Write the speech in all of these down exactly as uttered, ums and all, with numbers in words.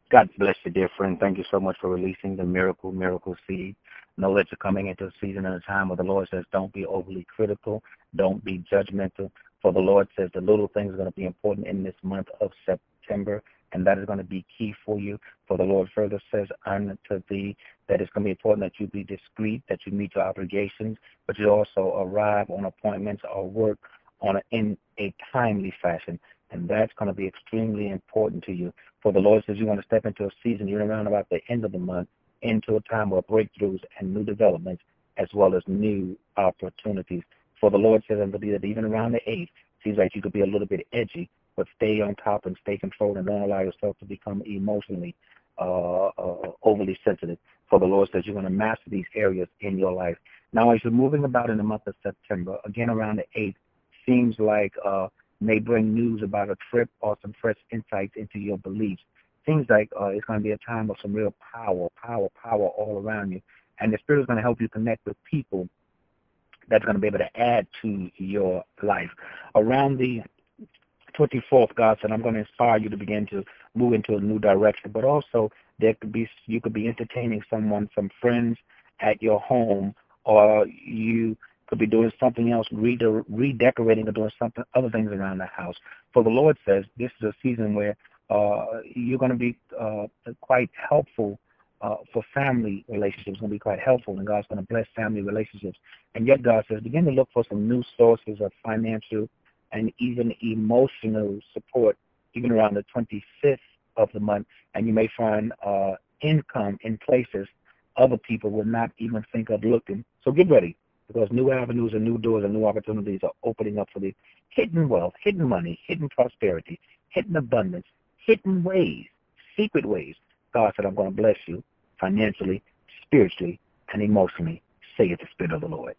God bless you, dear friend. Thank you so much for releasing the miracle, miracle seed. Know that you're coming into a season and a time where the Lord says, don't be overly critical, don't be judgmental. For the Lord says the little things are going to be important in this month of September, and that is going to be key for you. For the Lord further says unto thee that it's going to be important that you be discreet, that you meet your obligations, but you also arrive on appointments or work on a, in a timely fashion, and that's going to be extremely important to you. For the Lord says you want to step into a season, you're around about the end of the month, into a time where breakthroughs and new developments as well as new opportunities. For the Lord says unto thee that even around the eighth, seems like you could be a little bit edgy, but stay on top and stay controlled and don't allow yourself to become emotionally uh, uh, overly sensitive. For the Lord says you're going to master these areas in your life. Now, as you're moving about in the month of September, again around the eighth, seems like uh, may bring news about a trip or some fresh insights into your beliefs. Seems like uh, it's going to be a time of some real power, power, power all around you. And the Spirit is going to help you connect with people that's going to be able to add to your life. Around the twenty-fourth, God said, I'm going to inspire you to begin to move into a new direction. But also, there could be you could be entertaining someone, some friends at your home, or you could be doing something else, rede- redecorating or doing something, other things around the house. For the Lord says this is a season where uh, you're going to be uh, quite helpful uh, for family relationships. It's going to be quite helpful, and God's going to bless family relationships. And yet God says begin to look for some new sources of financial and even emotional support, even around the twenty-fifth of the month, and you may find uh, income in places other people would not even think of looking. So get ready, because new avenues and new doors and new opportunities are opening up for the hidden wealth, hidden money, hidden prosperity, hidden abundance, hidden ways, secret ways. God said, I'm going to bless you financially, spiritually, and emotionally, saith the Spirit of the Lord.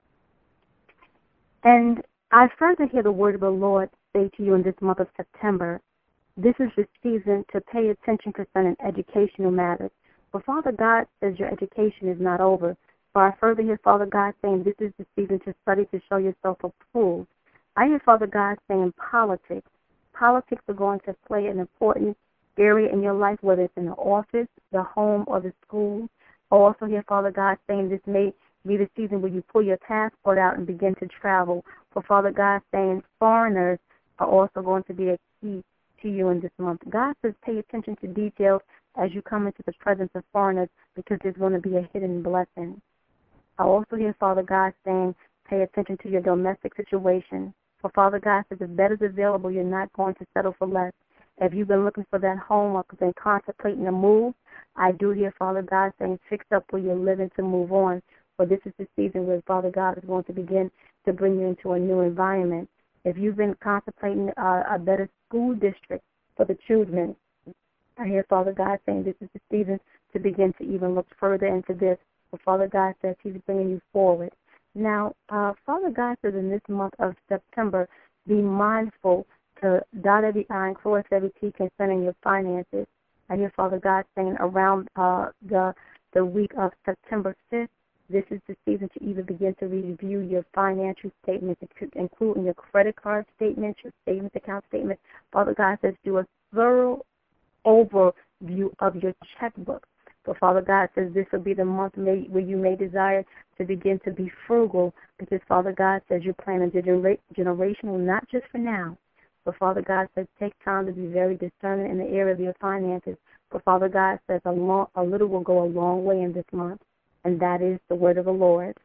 And I further hear the word of the Lord say to you in this month of September, this is the season to pay attention concerning educational matters. For Father God says your education is not over. For I further hear Father God saying this is the season to study to show yourself approved. I hear Father God saying politics. Politics are going to play an important area in your life, whether it's in the office, the home, or the school. I also hear Father God saying this may be the season where you pull your passport out and begin to travel. For Father God saying foreigners are also going to be a key to you in this month. God says pay attention to details as you come into the presence of foreigners, because there's going to be a hidden blessing. I also hear Father God saying pay attention to your domestic situation. For Father God says if that is available, you're not going to settle for less. If you've been looking for that home or been contemplating a move, I do hear Father God saying fix up where you're living to move on. For this is the season where Father God is going to begin to bring you into a new environment. If you've been contemplating uh, a better school district for the children, I hear Father God saying this is the season to begin to even look further into this. For Father God says He's bringing you forward. Now, uh, Father God says in this month of September, be mindful to dot every I and cross every T concerning your finances. I hear Father God saying around uh, the the week of September fifth, this is the season to even begin to review your financial statements, including your credit card statements, your savings account statements. Father God says do a thorough overview of your checkbook. But Father God says this will be the month may, where you may desire to begin to be frugal, because Father God says you're planning genera- generational, not just for now. But Father God says take time to be very discerning in the area of your finances. But Father God says a, long, a little will go a long way in this month, and that is the word of the Lord.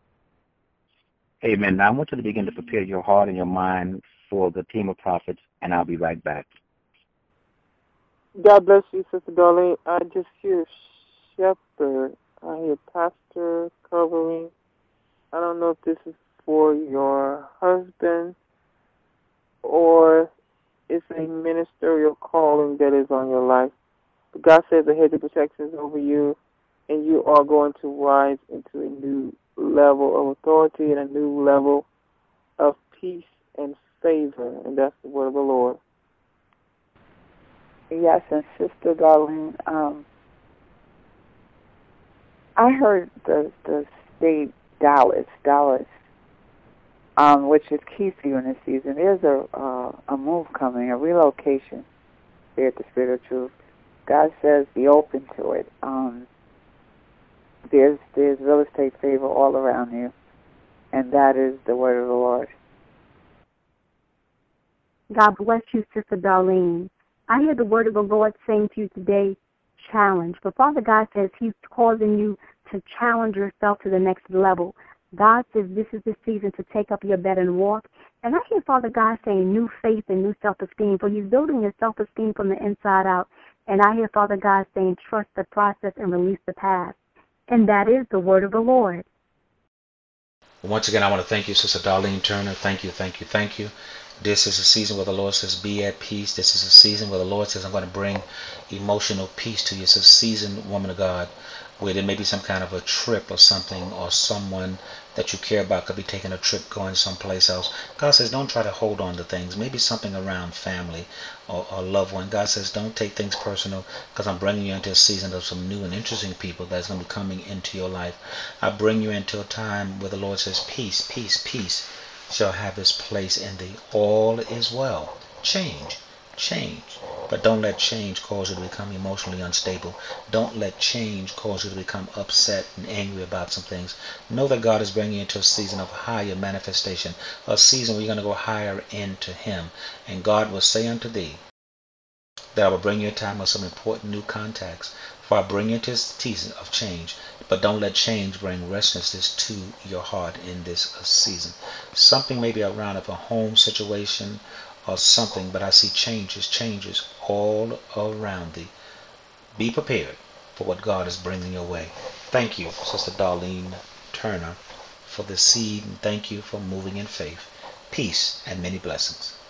Amen. Now I want you to begin to prepare your heart and your mind for the team of prophets, and I'll be right back. God bless you, Sister Darlene. I just hear shepherd. I hear pastor covering. I don't know if this is for your husband or it's a ministerial calling that is on your life. But God says the hedge of protection is over you, and you are going to rise into a new level of authority and a new level of peace and favor, and that's the word of the Lord. Yes, and Sister Darlene, um, I heard the the state Dallas, Dallas, um, which is key for you in this season. There's a uh, a move coming, a relocation there at the Spirit of Truth. God says be open to it. Um, there's there's real estate favor all around you, and that is the word of the Lord. God bless you, Sister Darlene. I hear the word of the Lord saying to you today, challenge. But Father God says He's causing you to challenge yourself to the next level. God says this is the season to take up your bed and walk. And I hear Father God saying new faith and new self-esteem, for He's building your self-esteem from the inside out. And I hear Father God saying trust the process and release the past. And that is the word of the Lord. Once again, I want to thank you, Sister Darlene Turner. Thank you, thank you, thank you. This is a season where the Lord says, be at peace. This is a season where the Lord says, I'm going to bring emotional peace to you. It's a season, woman of God, where there may be some kind of a trip or something, or someone that you care about could be taking a trip going someplace else. God says, don't try to hold on to things. Maybe something around family or, or loved one. God says, don't take things personal, because I'm bringing you into a season of some new and interesting people that's going to be coming into your life. I bring you into a time where the Lord says, peace, peace, peace shall have its place in thee. All is well. Change. Change. But don't let change cause you to become emotionally unstable. Don't let change cause you to become upset and angry about some things. Know that God is bringing you into a season of higher manifestation, a season where you're going to go higher into Him. And God will say unto thee that I will bring you a time of some important new contacts, for I bring you into a season of change. But don't let change bring restlessness to your heart in this season. Something may be around of a home situation or something, but I see changes, changes all around thee. Be prepared for what God is bringing your way. Thank you, Sister Darlene Turner, for the seed, and thank you for moving in faith. Peace and many blessings.